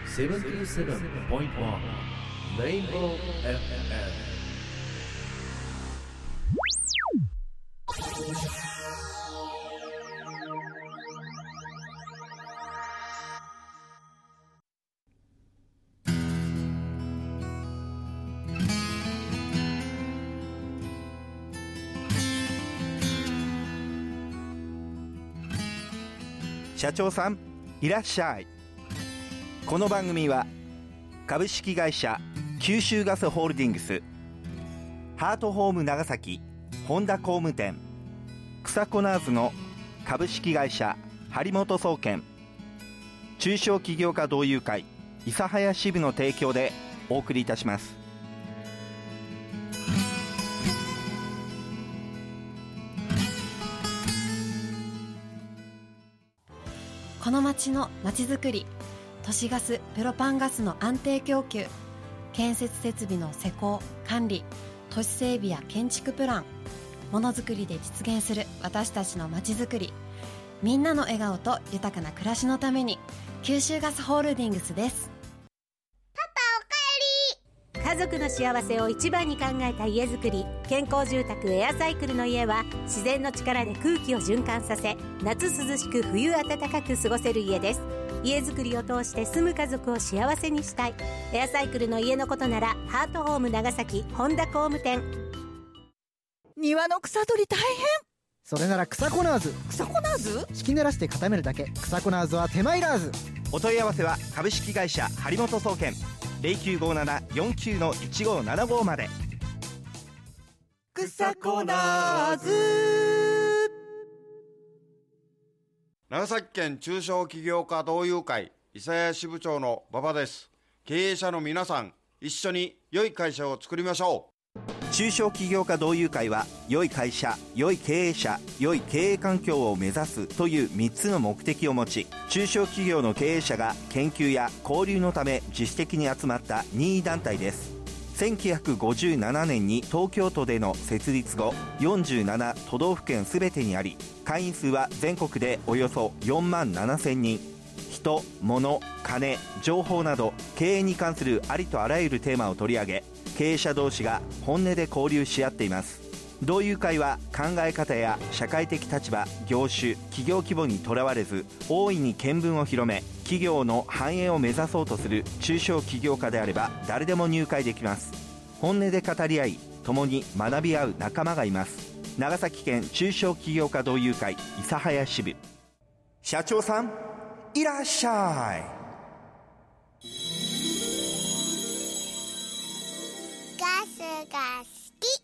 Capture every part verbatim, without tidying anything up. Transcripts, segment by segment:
セブンティーセブンポイントワン レインボー エフエム。 社長さんいらっしゃい。この番組は株式会社九州ガスホールディングス、ハートホーム長崎本田工務店、草コナーズの株式会社張本総研、中小企業家同友会諫早支部の提供でお送りいたします。 この町の町づくり、都市ガス、プロパンガスの安定供給、建設設備の施工、管理、都市整備や建築プラン、ものづくりで実現する私たちの町づくり、みんなの笑顔と豊かな暮らしのために、九州ガスホールディングスです。 家族の幸せを一番に考えた家づくり、健康住宅エアサイクルの家は自然の力で空気を循環させ、夏涼しく冬暖かく過ごせる家です。家づくりを通して住む家族を幸せにしたい。エアサイクルの家のことならハートホーム長崎本田工務店。 庭の草取り大変。 それなら草コナーズ。 草コナーズ？ 敷き濡らして固めるだけ。草コナーズは手間いらず。 お問い合わせは株式会社張本総研 ゼロきゅうごななよんきゅうのいちごななご まで。 草コナーズ。 長崎県中小企業家同友会諫早支部長の馬場です。経営者の皆さん、一緒に良い会社を作りましょう。 中小企業家同友会は、良い会社、良い経営者、良い経営環境を目指すというみっつの目的を持ち、中小企業の経営者が研究や交流のため自主的に集まった任意団体です。せんきゅうひゃくごじゅうななねんに東京都での設立後、よんじゅうなな都道府県すべてにあり、会員数は全国でおよそよんまんななせんにん。人、物、金、情報など経営に関するありとあらゆるテーマを取り上げ、経営者同士が本音で交流し合っています。同友会は考え方や社会的立場、業種、企業規模にとらわれず、大いに見聞を広め、企業の繁栄を目指そうとする中小企業家であれば誰でも入会できます。本音で語り合い、共に学び合う仲間がいます。長崎県中小企業家同友会諫早支部。社長さんいらっしゃい。 ガスが好き。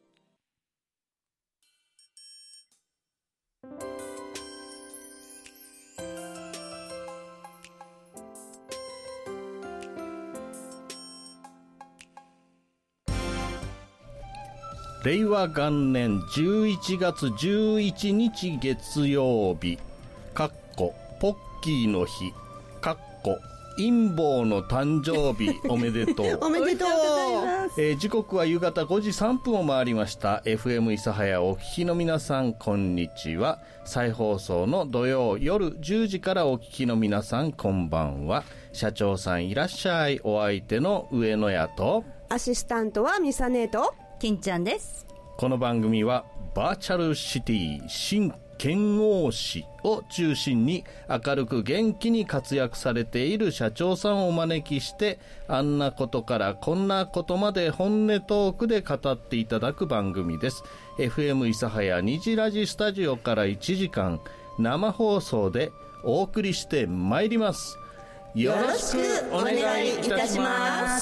令和元年じゅういちがつじゅういちにち月曜日、かっこポッキーの日、かっこ陰謀の誕生日おめでとうおめでとう。 えー、時刻は夕方ごじさんぷんを回りました。 エフエム 諫早お聞きの皆さん、こんにちは。再放送の土曜夜じゅうじからお聞きの皆さん、こんばんは。社長さんいらっしゃい。お相手の上野屋とアシスタントはミサネと金ちゃんです。 この番組はバーチャルシティ新剣王市を中心に明るく元気に活躍されている社長さんをお招きして、あんなことからこんなことまで本音トークで語っていただく番組です。 エフエム 諫早虹ラジスタジオからいちじかん生放送でお送りしてまいります。よろしくお願いいたします。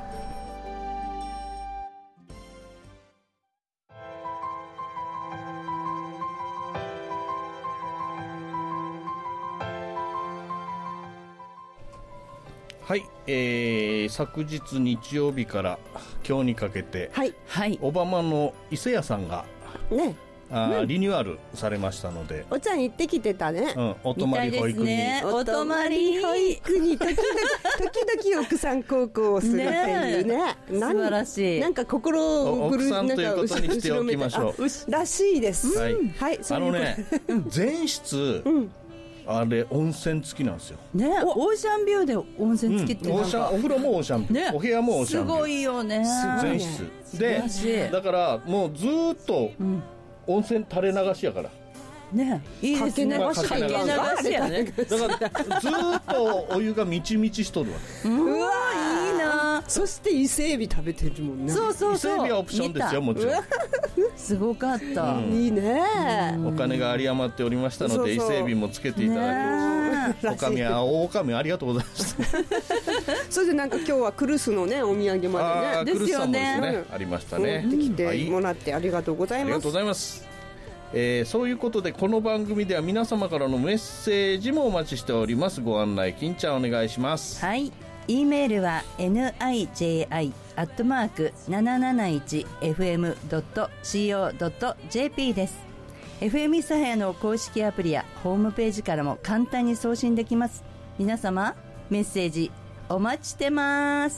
はい、えー、昨日日曜日から今日にかけて、 はいはい、 オバマの伊勢屋さんが、 ね、 あ、 ね、 リニューアルされましたので、 お茶に行ってきてたね、 うん、お泊まり保育に、 ね、お泊まり保育に時々 時々奥さん高校をするっていうね、 素晴らしい。 なんか心を奥さんということにしておきましょうらしいです、 はい、 はい、 あのね前室、 うん、 あれ温泉付きなんですよね。オーシャンビューで温泉付きってうん、オなんか、 ーシャンお風呂もオーシャンビュー、 ね、 お部屋もオーシャンビュー、 すごいよね。 全室で、だからもうずーっと温泉垂れ流しやから、 ね、いいですね。 かけ流しかけ流しやね。 だからずーっとお湯がみちみちしとるわけ。 うわいいな。 そして伊勢海老食べてるもんね。 そうそうそう。 伊勢海老はオプションですよ、もちろん。 すごかった、 うん、 いいね、 お金が有り余っておりましたので伊勢海老もつけていただき、ね、おかみは大おかみありがとうございましたそれでなんか今日はクルスのねお土産までね、 クルスさんもですね、ありましたね。 持ってきてもらってありがとうございます。 ありがとうございます。えー、そういうことでこの番組では皆様からのメッセージもお待ちしております。ご案内金ちゃんお願いします。 はい、E メールは ナイジェイアイ アットマーク なななないちエフエム ドット シーオー ドット ジェーピー です。 エフエム 諫早の公式アプリやホームページからも簡単に送信できます。皆様メッセージお待ちしてます。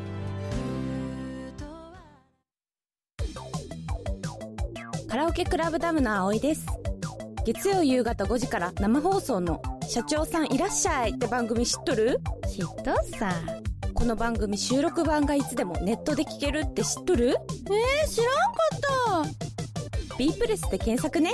カラオケクラブダムの葵です。月曜夕方ごじから生放送の社長さんいらっしゃいって番組知っとる？ 知っとっさ。 この番組収録版がいつでもネットで聞けるって知っとる？ えー、知らんかった。 B プレスで検索ね。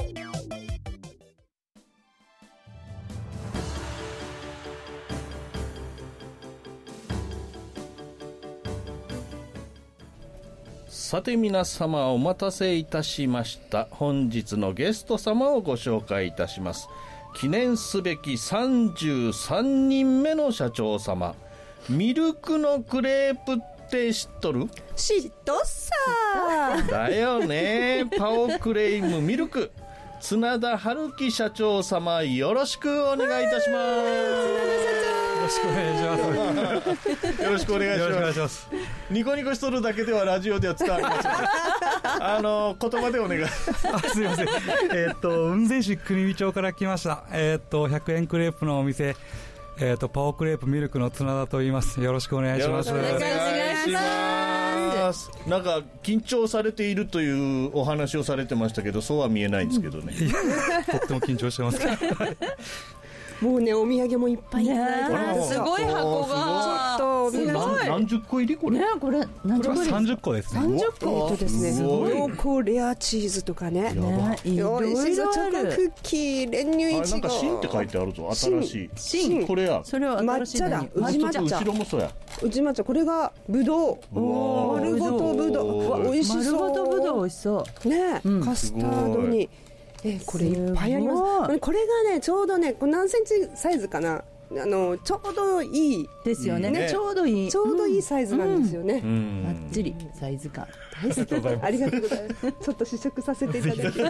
さて皆様お待たせいたしました。本日のゲスト様をご紹介いたします。記念すべきさんじゅうさんにんめの社長様。ミルクのクレープって知っとる？ 知っとっさだよね。パオクレイムミルク綱田春樹社長様、よろしくお願いいたします。 よろしくお願いしますよろしくお願いします。よろしくお願いします。ニコニコしとるだけではラジオでは伝わりません。あの言葉でお願い。あ、 すいません。えー、っと雲仙市国見町から来ました。えー、っとひゃくえんクレープのお店、えー、っとパオクレープミルクの綱田と言います。よろしくお願いします。 よろしくお願いします。なんか緊張されているというお話をされてましたけど、そうは見えないんですけどね。 とっても緊張してます。 もうねお土産もいっぱいいただいてます。 すごい箱がちょっと何, 何十個入りこれ？ ねこれ何十個入り？ さんじゅっこですね。 さんじゅっこえっとですね。濃厚レアチーズとかね。ねいろいろある。チョコクッキー、練乳いちご。 なんか新って書いてあるぞ。新しい。 新これや。 それは抹茶だ。宇治抹茶。 後ろもそうや。 宇治抹茶これがぶどう。丸ごとぶどう。わ美味しそう。 丸ごとぶどう美味しそう。 ねカスタードに。えこれいっぱいあります。これがねちょうどねこれ何センチサイズかな、あのちょうどいいですよね。ねちょうどいいちょうどいいサイズなんですよね。 バッチリサイズ感。 大好き。ありがとうございます。ちょっと試食させていただきます。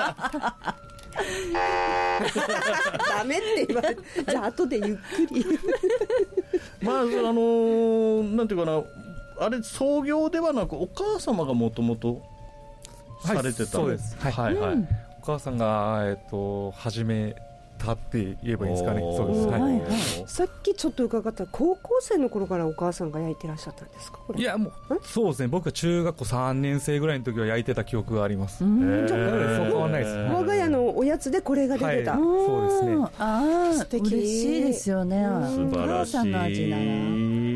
ダメって言われて、じゃあ後でゆっくり。 まああのー、なんていうかな、あれ創業ではなくお母様がもともとされてた、はい、 そうです。はいはい、はいうん、お母さんがえっと始めたって言えばいいですかね。そうです。はいはい、 さっきちょっと伺った高校生の頃からお母さんが焼いてらっしゃったんですか？これいやもうそうですね。僕は中学校さんねん生ぐらいの時は焼いてた記憶があります。 じゃあそう変わんないです。 我が家のおやつでこれが出てた。 はい、そうですね。 ああ素敵。嬉しいですよね。 素晴らしい。お母さんの味なら、うん、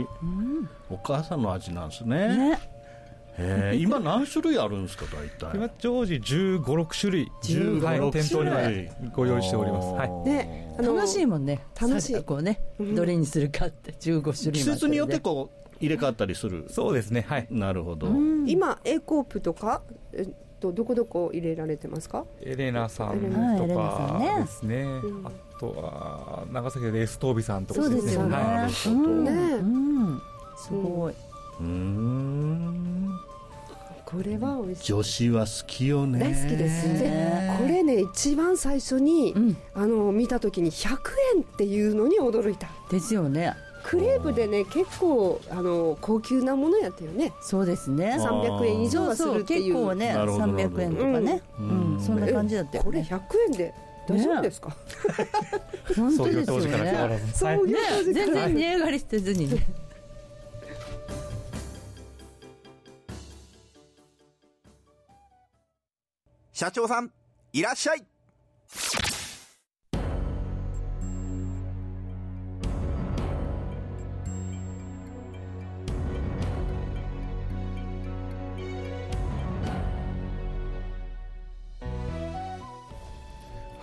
お母さんの味なんですね。ねえー、今何種類あるんですか大体？ 今常時じゅうご、ろく種類じゅうご、ろく店頭にはご用意しております。はいね、 あの楽しいもんね。 楽しい。 こうね、うん、どれにするかってじゅうご種類、ね、 季節によってこう入れ替わったりする。 そうですね。はい。 なるほど。 今 A コープとかえっとどこどこ入れられてますか？ エレナさんとかですね。うん、あとは長崎でエストービさんとかですね。そうですよね。なるほど。ね、うん、すごい。 うーんこれは美味しい。 女子は好きよね。 大好きですね。これね一番最初に、うん、あの見た時にひゃくえんっていうのに驚いた。 ですよね。 クレープでね結構あの高級なものやったよね。 そうですね。 さんびゃくえん以上はするっていう。 そうそう結構ねさんびゃくえんとかね、うんうん、そんな感じだったよね。 これひゃくえんで大丈夫ですか？ 本当ですよね。 創業当時から全然値上がりしてずにね。 社長さんいらっしゃい。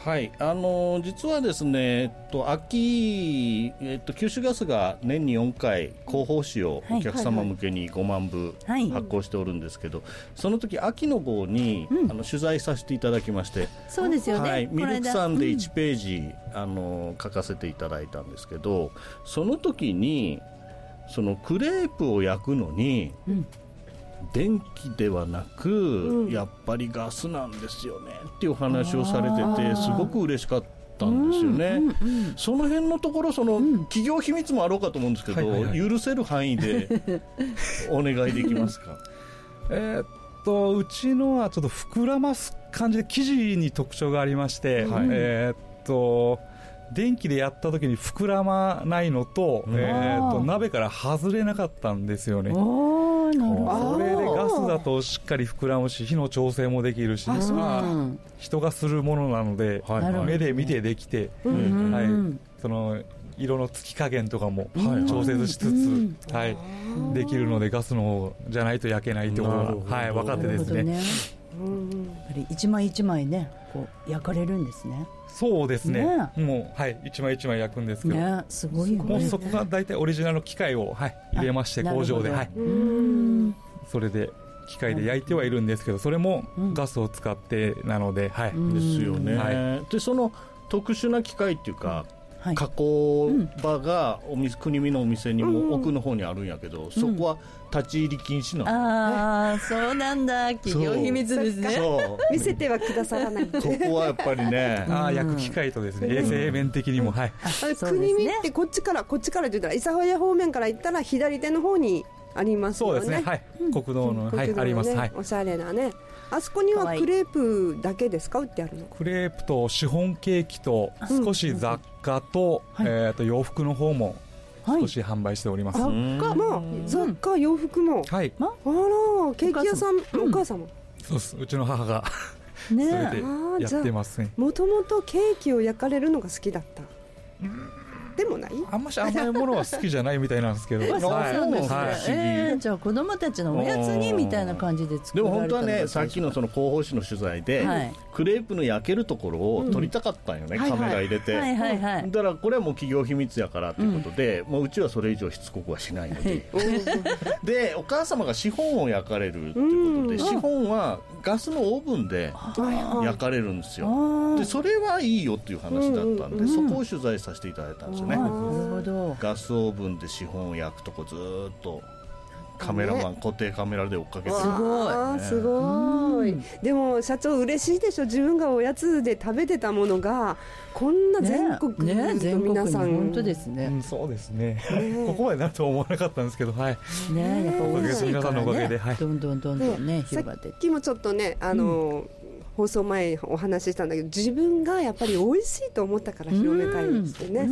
はい、あのー、実はですね、えっと、秋、えっと、九州ガスが年によんかい広報誌をお客様向けにごまんぶ発行しておるんですけど、はい、その時秋の号に、うん、あの取材させていただきまして、 そうですよね、 はい、ミルクさんでいちページ、うん、あの書かせていただいたんですけど、その時にそのクレープを焼くのに、うん電気ではなく、うん、やっぱりガスなんですよねっていう話をされててすごく嬉しかったんですよね、うんうんうん、その辺のところその、うん、企業秘密もあろうかと思うんですけど、はいはいはい、許せる範囲でお願いできますか？ えーっとうちのはちょっと膨らます感じで生地に特徴がありまして、はい、えーっと電気でやった時に膨らまないのと、うんえー、と鍋から外れなかったんですよね。それでガスだとしっかり膨らむし火の調整もできるし、まあ、人がするものなので、はいはい、目で見てできて、うんはい、その色のつき加減とかも調節しつつ、うんはい、できるのでガスの方じゃないと焼けないということが、はい、分かってですね、ねうん、やっぱり一枚一枚ねこう焼かれるんですね。 そうですね、ねもう、はい、一枚一枚焼くんですけど、 ね、すごいよね、 もうそこが大体オリジナルの機械を、はい、入れまして工場で、はい、うんそれで機械で焼いてはいるんですけど、それもガスを使ってなので、はい、 ですよね、はい、でその特殊な機械っていうか、はい、加工場がお店国見のお店にも奥の方にあるんやけど、うん、そこは立ち入り禁止なの、うん、 ああそうなんだ企業秘密ですね。 そう見せてはくださらないここはやっぱりねあ焼く機械とですね、うん、衛生面的にも、はい、 国見ってこっちからこっちからって言ったら諫早方面から行ったら左手の方にありますよね。 そうですね、はい、うん、国道の、はい、あります、はい、 おしゃれなね。あそこにはクレープだけですか売ってあるの？ クレープとシフォンケーキと少し雑貨と、うんえー、と洋服の方も少し販売しております、 はい、雑貨、まあ、雑貨洋服も、 はい、 あらケーキ屋さんお母様、うん、 そうですうちの母がそれでやってますね。 もともとケーキを焼かれるのが好きだった、うんでもないあんまし甘いものは好きじゃないみたいなんですけどそうなんですね、はいえー、じゃあ子供たちのおやつにみたいな感じで作られたの。 でも本当はねさっきのその広報誌の取材で、はい、クレープの焼けるところを撮りたかったんよね、うん、カメラ入れて、はいはいはいはい、だからこれはもう企業秘密やからということで、うん、もううちはそれ以上しつこくはしないのででお母様がシフォンを焼かれるということで、うん、シフォンはガスのオーブンで焼かれるんですよ。でそれはいいよっていう話だったんで、うん、そこを取材させていただいたんですよね。なるほど。ガスオーブンでシフォンを焼くとこずっとカメラマン、ね、固定カメラで追っかけてる。 すごい、ね、すごい。でも社長嬉しいでしょ。自分がおやつで食べてたものがこんな全国の皆さん、ねね、 本当ですね、 うん、そうですね、ねここまでなるとは思わなかったんですけど、はいねやっぱおかげで皆さんのおかげで、はい、 どんどんどんどんね広がってさっきもちょっとねあの、うん放送前お話ししたんだけど自分がやっぱり美味しいと思ったから広めたいですね。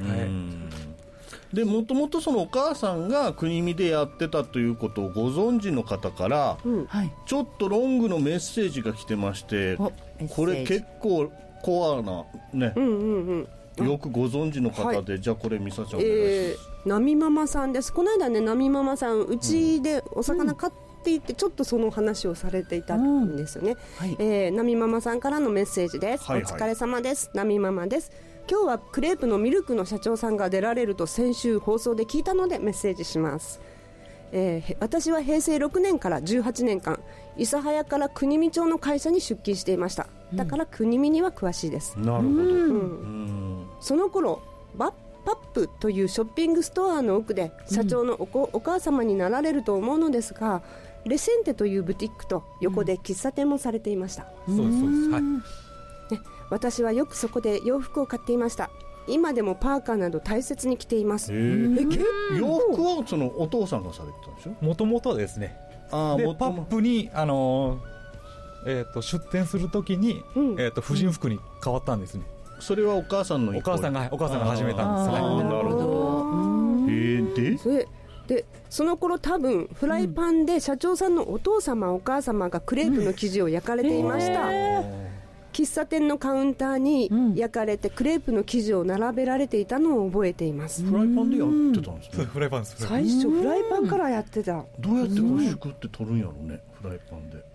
でもともとそのお母さんが国見でやってたということをご存知の方から、うん、ちょっとロングのメッセージが来てまして、これ結構コアなね、うんうんうん、よくご存知の方で、はい、じゃあこれミサちゃんお願いします、えー、ナミママさんです。この間ねナミママさんうちでお魚買って、うんって言ってちょっとその話をされていたんですよね、うんはいえー、ナミママさんからのメッセージです、はいはい、お疲れ様です。ナミママです。今日はクレープのミルクの社長さんが出られると先週放送で聞いたのでメッセージします、えー、私はへいせいろくねんからじゅうはちねんかん諫早から国見町の会社に出勤していました。だから国見には詳しいです、 うん、なるほど、うんうん、その頃バッパップというショッピングストアの奥で社長の お,、うん、お母様になられると思うのですが、レセンテというブティックと横で喫茶店もされていました、 うん、そうですそうです、はいね、 私はよくそこで洋服を買っていました。今でもパーカーなど大切に着ています。えー、 え結構洋服はそのお父さんがされてたんでしょ。 もともとですね。あでパップに、あのーえー、と出店するときに、うんえー、と婦人服に変わったんですね、 うん、それはお母さんのお母さんがお母さんが始めたんです。 あ、はい、なるほど。えー、でそれでその頃多分フライパンで社長さんのお父様、うん、お母様がクレープの生地を焼かれていました、うん、喫茶店のカウンターに焼かれてクレープの生地を並べられていたのを覚えています。 フライパンでやってたんですね。 フライパンです。 最初フライパンからやってた。 どうやってこうシュクって取るんやろうね、フライパンで。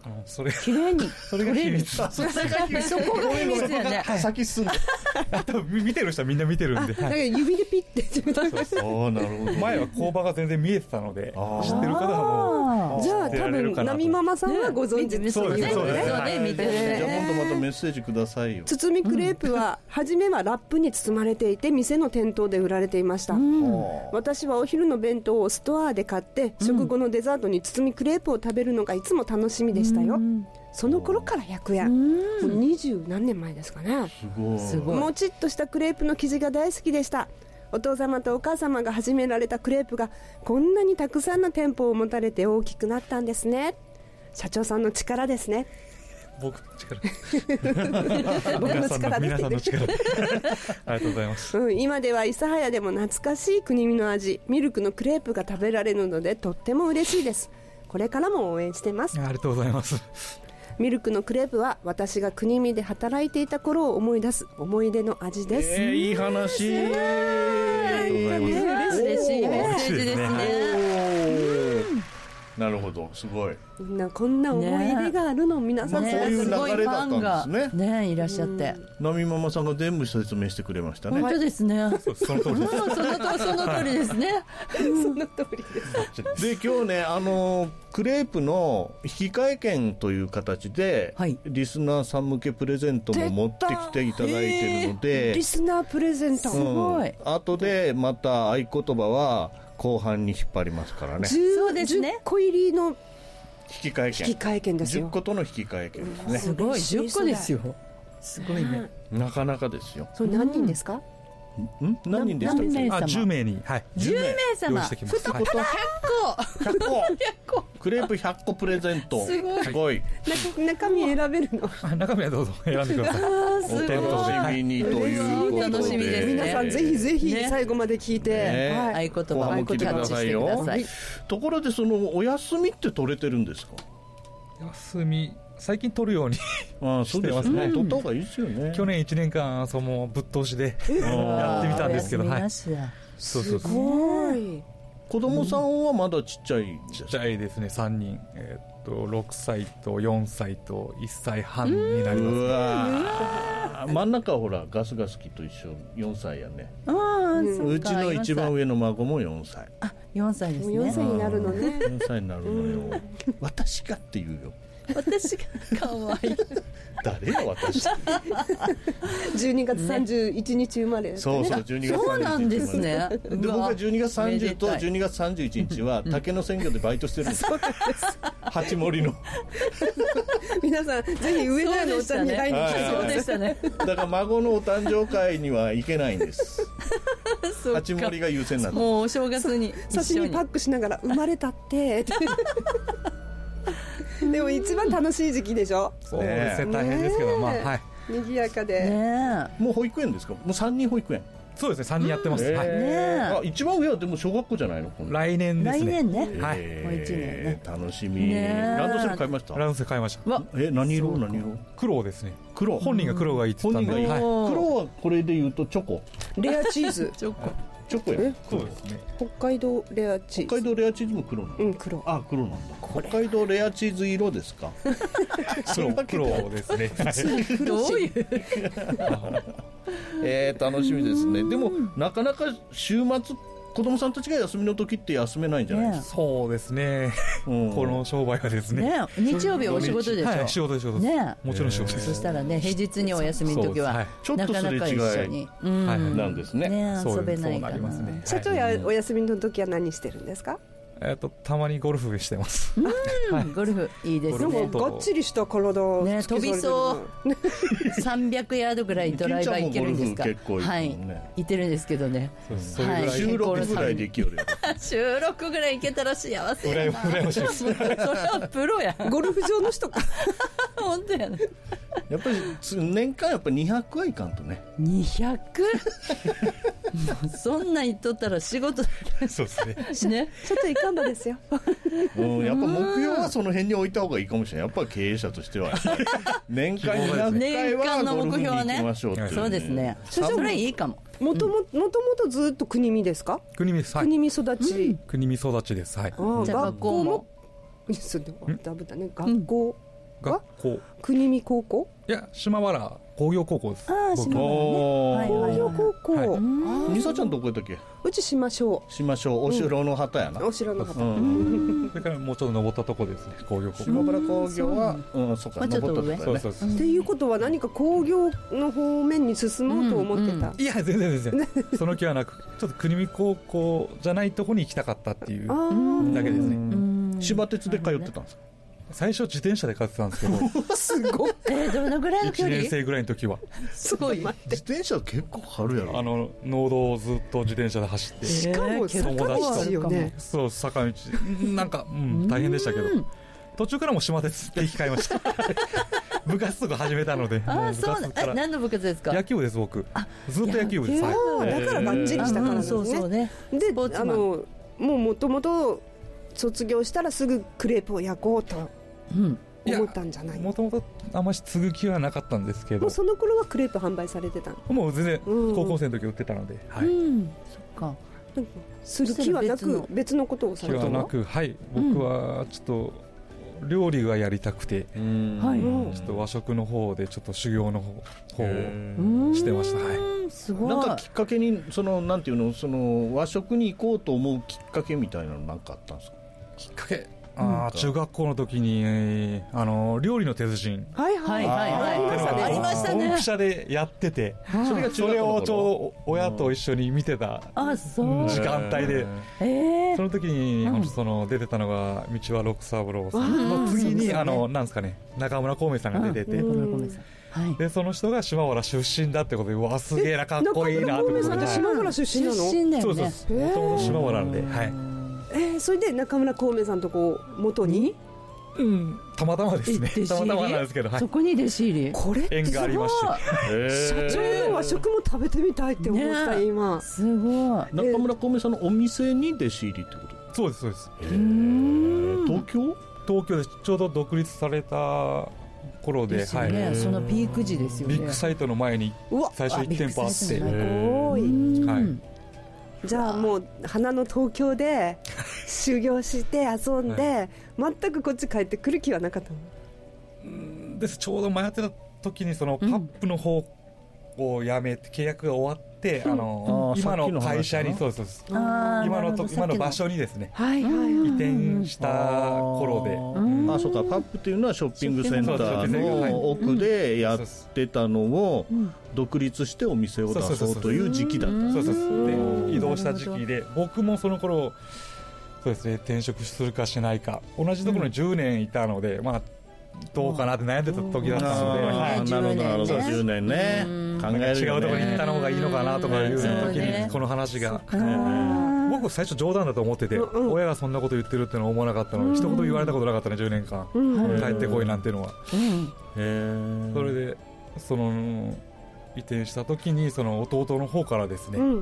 あのそれ綺麗にそれが秘密そこが秘密やね。 先進んで多分見てる人はみんな見てるんで、 だから指でピッてそうなるほど。 前は工場が全然見えてたので、知ってる方はもうじゃあ多知ってられる分かなとナミママさんはご存知ですよね。 そうですねそうね、見てるね。 じゃあ今度またメッセージくださいよ。 包みクレープは初めはラップに包まれていて店の店頭で売られていました。私はお昼の弁当をストアで買って食後のデザートに包みクレープを食べるのがいつも楽しみでしたよ。その頃からひゃくえん、もう二十何年前ですかね。 すごい。 もちっとしたクレープの生地が大好きでした。お父様とお母様が始められたクレープがこんなにたくさんの店舗を持たれて大きくなったんですね。社長さんの力ですね。 僕の力僕の力です皆さんの力ありがとうございます、 うん、今では諫早でも懐かしい国見の味ミルクのクレープが食べられるのでとっても嬉しいです。これからも応援してます。 ありがとうございます。 ミルクのクレープは私が国見で働いていた頃を思い出す思い出の味です。 えー、いい話。 嬉しいメッセージですね。 なるほど、すごい。 みんなこんな思い出があるの、ね、皆さん、 まあ、そういう流れだったんですね。 ねいらっしゃって。 ナミママさんが全部説明してくれましたね。 本当ですね。 その通りです。 その通り、その通りですね。 その通りです。 で今日ねあのクレープの引換券という形で、はい、リスナーさん向けプレゼントも持ってきていただいているので、 リスナープレゼント、 すごい。 後でまた合言葉は後半に引っ張りますからね。 そうですね。じゅっこ入りの引換券、 引換券ですよ。 じゅっことの引換券ですね。 すごい、じゅっこですよ。すごいね。 なかなかですよ。 それ何人ですか？ ん何人でしたっけ？ あ、じゅうめいに、はい、 じゅうめい様。 ふたことひゃっこ。 ひゃっこ。クレープひゃっこプレゼント。 すごい。 すごい。 中身選べるの？ 中身はどうぞ選んでください。 お楽しみにということで。 楽しみですね。 皆さんぜひぜひ最後まで聞いて、 合言葉を聞いてくださいよ。ところでそのお休みって取れてるんですか？ 休み最近取るようにしてますね。 取った方がいいですよね。 去年いちねんかんそのぶっ通しでやってみたんですけど、はい。 そうそうそう。 すごい。 子供さんはまだちっちゃいんですか？ ちっちゃいですね。さんにん、えーっとろくさいとよんさいといっさいはんになります。 うわ真ん中はほらガスガス機と一緒よんさいやね。 ああ、 うちの一番上の孫もよんさい。 あ、よんさいですね。 よんさいになるのね。 よんさいになるのよ。私がって言うよ。 私が可愛い。 誰が私？ じゅうにがつさんじゅういちにち生まれ、ね。 そうそう、じゅうにがつそうなんですね。 で僕はじゅうにがつさんじゅうとじゅうにがつさんじゅういちにちは竹の鮮魚でバイトしてるんです。八森の。 皆さんぜひ上田のお茶に会いに来てそうでしたね。 だから孫のお誕生会には行けないんです。八森が優先なんです。 もうお正月に刺身パックしながら生まれたって。でも一番楽しい時期でしょ。 そうですね。大変ですけど、まあはい。 賑やかで。 もう保育園ですか？もう三人保育園。 そうですね。三人やってます。はい。 あ、一番上はでも小学校じゃないの？ 来年ですね。 来年ね。 はい。 もう一年ね。 楽しみ。ランドセル買いました？ ランドセル買いました。 え、何色？何色？ 黒ですね。 黒。 本人が黒がいいって言ったんで。 黒はこれで言うとチョコ。 レアチーズ。 チョコ。 チョコや。 そうですね。 北海道レアチーズ。 北海道レアチーズも黒なの？ うん、黒。 あ、黒なんだ。北海道レアチーズ色ですか？ 黒、黒ですね。 どういう？ えー、楽しみですね。でもなかなか週末子供さんたちが休みの時って休めないんじゃないですか？ そうですね。この商売はですね。 日曜日お仕事でしょ？ はい、仕事で仕事です。ね、もちろん仕事です。 そしたらね、平日にお休みの時はなかなか一緒になんですね。 遊べないかな。 社長やお休みの時は何してるんですか？ えっとたまにゴルフしてます。 ゴルフいいですね。 がっちりした体ね、飛びそうさんびゃくヤードぐらいドライバーいけるんですか？はい、いてるんですけどね。 収録ぐらいできる。 収録ぐらいいけたら幸せやな。 羨ましいです。 それはプロや。 ゴルフ場の人か。 本当やね。 やっぱり年間やっぱにひゃくはいかんとね。 にひゃく？そんなん言っとったら仕事そうですね。 ね、 ちょっといかんのですよ。 うん、やっぱ目標はその辺に置いた方がいいかもしれない。やっぱ経営者としては年間にひゃっかいはゴルフに行きましょうっていう、ね、 そうですね。それいいかも。 もとももともとずっと国見ですか？ 国見です。 国見育ち、 うん、国見育ちです。はい。 あ、学校も。そうだね。学校。 学校国見高校、 いや島原工業高校です。 ああ島原ね、工業高校、はい、 みさちゃんどこやったっけ。 うちしましょうしましょうお城の旗やな、 うん、お城の旗、うん、 それからもうちょっと登ったとこですね、工業高校。 島原工業はうんそうか、登ったとこだね。 そうそうそう。 っていうことは何か工業の方面に進もうと思ってた、うんうん、 いや全然全然その気はなく、ちょっと国見高校じゃないとこに行きたかったっていうだけですね。 柴鉄で通ってたんですか。 最初自転車で通ってたんですけどすごい、 えー、どのぐらいの距離。 いちねん生ぐらいの時はすごい自転車結構軽やろ。 あの農道をずっと自転車で走って、 しかも坂道よね。 そう坂道なんか、うん、大変でしたけど、途中からも島鉄って控えました部活とか始めたので。もう部活から。 何の部活ですか。 野球部です。僕ずっと野球部です。 だからバッチリしたからですね、うん、そうそうね。であのもうもともと卒業したらすぐクレープを焼こうと思ったんじゃない。 もともとあんまり継ぐ気はなかったんですけど、 もうその頃はクレープ販売されてたの。 もう全然高校生の時売ってたので、 うん、はい、うん、そっか。 する気はなく別のことをされたの。 気はなく、はい、僕はちょっと料理がやりたくて、うん、ちょっと和食の方でちょっと修行の方をしてました。はい、 すごい。 なんかきっかけにそのなんていうの、その和食に行こうと思うきっかけみたいなのなんかあったんですか。 きっかけ、あ、中学校の時に、えー、あの料理の鉄人、 はいはいはいはい、 ありましたね。 ドンピシャでやってて、それがそれをちょうど親と一緒に見てた時間帯で、その時に、うん、その出てたのが道は六三郎さんの次に、ね、あのなんですかね、中村孔明さんが出てて、はい、でその人が島原出身だってことで、うわすげえな、かっこいいなってことで。 中村孔明さんって島原出身なの。 出身だよね。 そうそうそう、もともと島原なんで、はい。 えー、それで中村孔明さんとこう元に、 うん、たまたまですね。たまたまなんですけど、はい、 そこに弟子入り。 これって縁がありまして、 社長の和食も食べてみたいって思った、ね、今。 すごい。 中村孔明さんのお店に弟子入りってこと。 そうですそうです。 へー、東京東京でちょうど独立された頃で、 ですよね、はい、そのピーク時ですよね。 ビッグサイトの前に最初いち店舗あって、すごい、 はい。 じゃあもう花の東京で修行して遊んで、はい、全くこっち帰ってくる気はなかったの。 うんです。ちょうど迷ってた時にそのパップの方を辞めて契約が終わって、うん、あの今の会社に、そうそうそう、今のと今の場所にですね、 はいはいはい、 移転した頃で、 うん、あ、そうか、パップっていうのはショッピングセンターの奥でやってたのを独立してお店を出そうという時期だった。 そうそうそう。で移動した時期で、僕もその頃そうですね、転職するかしないか、同じところにじゅうねんいたので、うん、まあどうかなって悩んでた時だったので、 はい、なるほどなるほど、じゅうねんね、 考えるよね、違うところに行った方がいいのかなとかいう時にこの話が、僕最初冗談だと思ってて、うん、親がそんなこと言ってるってのは思わなかったので、うん、一言言われたことなかったね、じゅうねんかん、うん、帰ってこいなんていうのは、うん、へそれでその移転した時にその弟の方からですね、うん、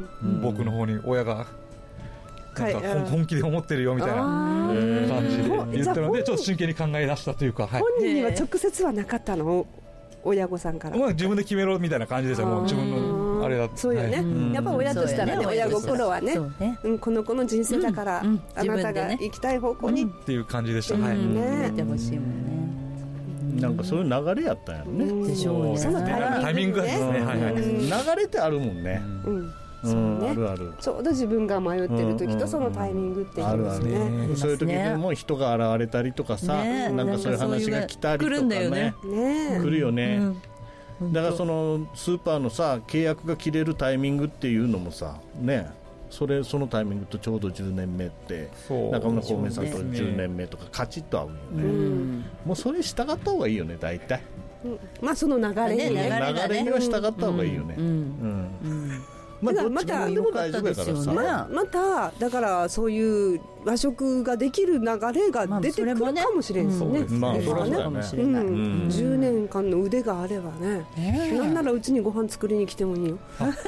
僕の方に親がなんか本気で思ってるよみたいな感じで言ったので、ちょっと真剣に考え出したというか、はい、 本人には直接はなかったの、親御さんから、 まあ、自分で決めろみたいな感じですよ。もう自分のあれだった。 そうよね、はい、やっぱ親としたらね、親心はね、うん、この子の人生だから、うん、あなたが行きたい方向に、 うん、っていう感じでした。 うん、 はい、 ね、てほしいもんね。 なんかそういう流れやったんやろね。 でしょうね。 そのタイミングですね。はいはい。 流れってあるもんね。うん。そうね、あるある。 ちょうど自分が迷ってる時とそのタイミングって言いますね。 あるある。そういう時にも人が現れたりとかさ、なんかそういう話が来たりとかね。来るんだよね。来るよね。だからそのスーパーのさ、契約が切れるタイミングっていうのもさ、ね、それそのタイミングとちょうどじゅうねんめって中村孔明さんとじゅうねんめとかカチッと合うよね。うん、もうそれ従った方がいいよね、大体。 うん、まあその流れに、ね、 流れには従った方がいいよね。うんうんうんまあ、どっちもいいの大丈夫やからさ、 ま, まただからそういう和食ができる流れが出てくるかもしれんですね。 まあそれはそうだね。 じゅうねんかんの腕があればね、えー、なんならうちにご飯作りに来てもいいよ。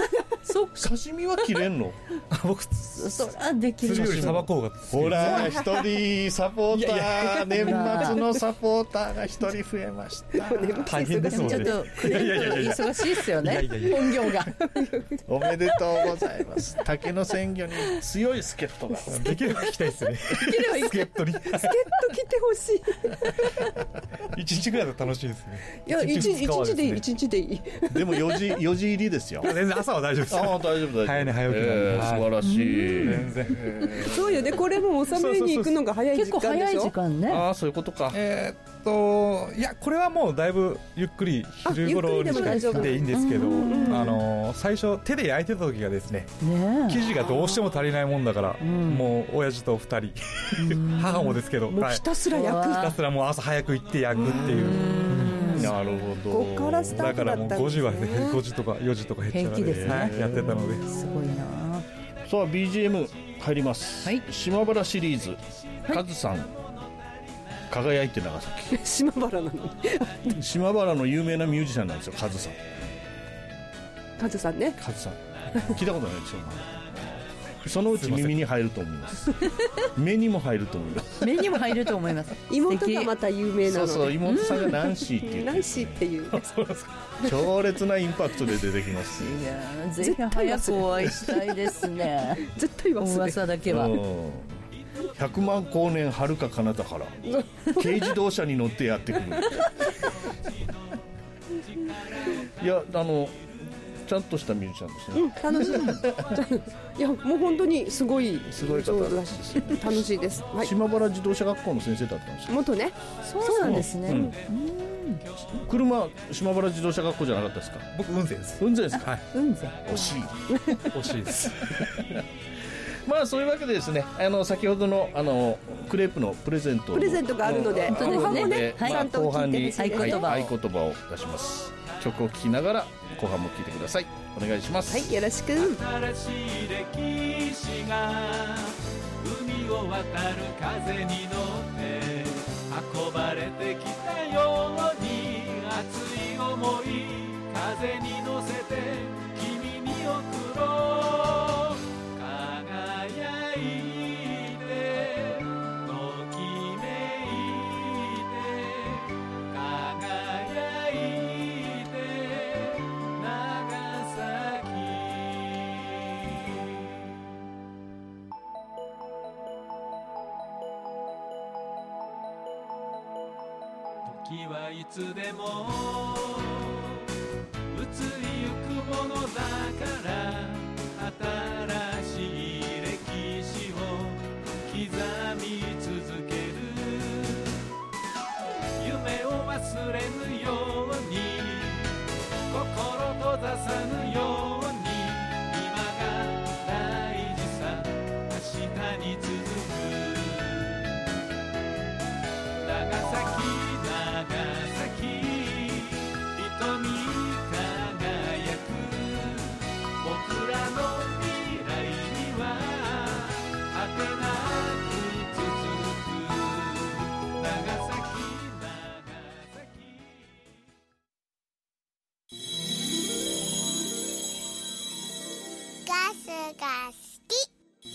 そう刺身は切れんの？ 僕そらできる。 釣りよりさばこうがほら一人サポーター年末のサポーターが一人増えました。 大変ですもんね。 ちょっとクレープ忙しいですよね。本業が。 おめでとうございます。竹の鮮魚に強い助っ人ができれば聞きたいですね。 できれば助っ人に助っ人来てほしい。 一日ぐらいだと楽しいですね。 いや一日でいい一日でいい。 でもよじよじ入りですよ。 全然朝は大丈夫です。 ああ大丈夫大丈夫。 早寝早起きなんで、 えー、素晴らしい。 全然、 えー、そうよね。これも収めに行くのが早い時間でしょ。 結構早い時間ね。 ああそういうことか。 えーっといやこれはもうだいぶゆっくり昼頃にでいいんですけど、あの最初手で焼いてた時がですね、 ね生地がどうしても足りないもんだから、もう親父とふたり母もですけど、 もうひたすら焼く、 ひたすらもう朝早く行って焼くっていう。 なるほど。 ここからスタートだったんですね。 だからもうごじはねごじとかよじとか減っちゃうので、ね、やってたので。 すごいな。 さあ ビージーエム 入ります、はい、島原シリーズ、はい、カズさん輝いて長崎島原なのに島原の有名なミュージシャンなんですよカズさん。 カズさんね。 カズさん聞いたことないでしょ。そのうち耳に入ると思います目にも入ると思います目にも入ると思います。 妹がまた有名なので。 そうそう妹さんがナンシーっていうナンシーっていう強烈なインパクトで出てきます。 いやぜひ早くお会いしたいですね絶対忘れ噂だけは。 ひゃくまん光年はるか彼方から軽自動車に乗ってやってくるいやあのちゃんとしたミュージシャンですね、 うん、楽しいいやもう本当にすごいすごい方です、ね、 楽しいです、はい、 島原自動車学校の先生だったんですよ。 元ね。 そうなんですね、うんうん、 車島原自動車学校じゃなかったですか。 僕運勢です。 運勢ですか、 はい、運勢惜しい惜しいですまあそういうわけでですね、あの先ほどのあのクレープのプレゼントプレゼントがあるので、 後半もね、 まあ、後半に合言葉を、 合言葉を出します。曲を聴きながら後半も聴いてください。お願いします。 はい、よろしく。 新しい歴史が海を渡る風に乗って運ばれてきたように、熱い思い風に乗せて君に送ろう。輝いてときめいて輝いて長崎。時はいつでも移りゆくものだから新しい歴史を刻み続ける。夢を忘れぬように心閉ざさぬように、今が大事さ明日に続く。長崎長崎瞳輝く僕らの未来には果てなく続く。長崎長崎。 ガスが好き。